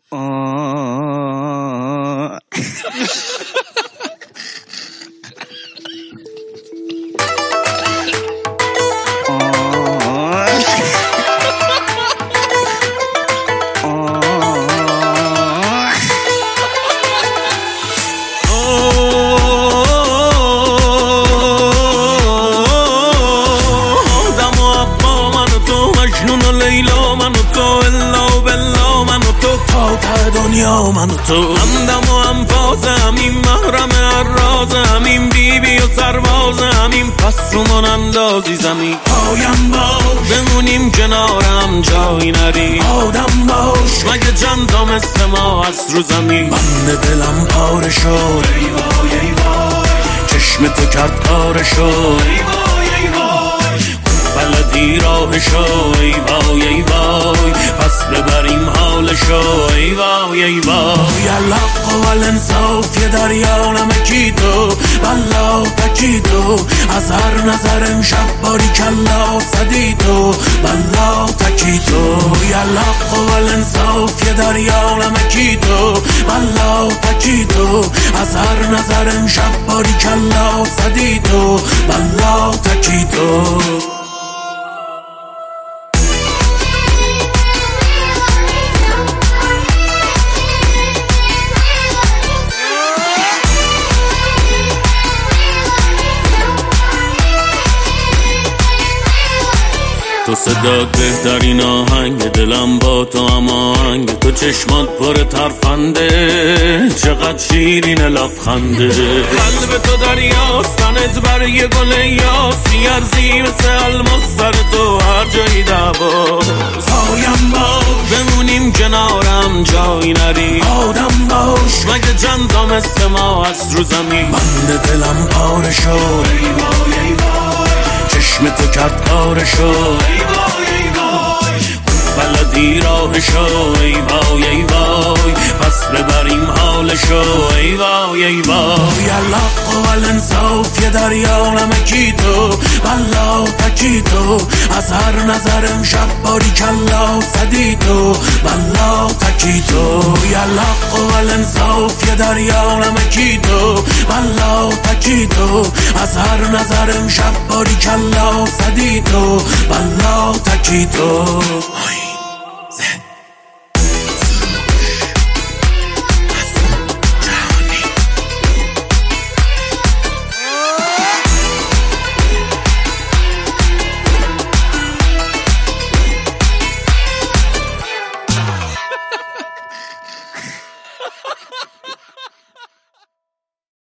دنیا من و تو همدم و انفاسم، این محرم الرازم، این بیبی و سربازم، این پس رو من اندازی زمین پایم باش، بمونیم کنارم جایی نری، آدم باش مگه چند تا مثل ما هست رو زمین. بند دلم پاره شد ای وای ای وای، چشم تو کرد کارشو ای وای ای وای، بلدی راهشو ای وای ای وای، پس ببریم حالشو ای وای ای وای. الحق و الانصاف یه دریا نمکی تو بلا تکی تو، از هر نظر امشب باری کلا صدی تو بلا تکی تو. الحق و الانصاف یه دریا نمکی تو بلا تکی تو، از هر نظر امشب باری کلا صدی تو بلا تکی تو. تو صدات بهترین آهنگ دلم با تو هماهنگ، تو چشمات پر ترفنده چقدر شیرین لبخنده، قلب تو دریاست تنت برای گل یاس، میارزی مثل الماس سر تو هر جایی دعواست. پایم باش بمونیم کنارم جایی نری، آدم باش مگه چند تا مثل ما هست رو زمین. بند دلم پاره شد ای وای ای وای، چشم تو کرد کارشو ای وای ای وای، بلدی راهشو ای وای ای وای، پس ببریم حالشو ای وای ای وای. الحق و الانصاف یه دریا نمکی تو بلا تکی تو، از هر نظر امشب باری کلا صدی تو بلا تکی تو. الحق و الانصاف یه دریا نمکی تو بلا تکی تو، از هر نظر امشب باری کلا صدی تو بلا تکی تو.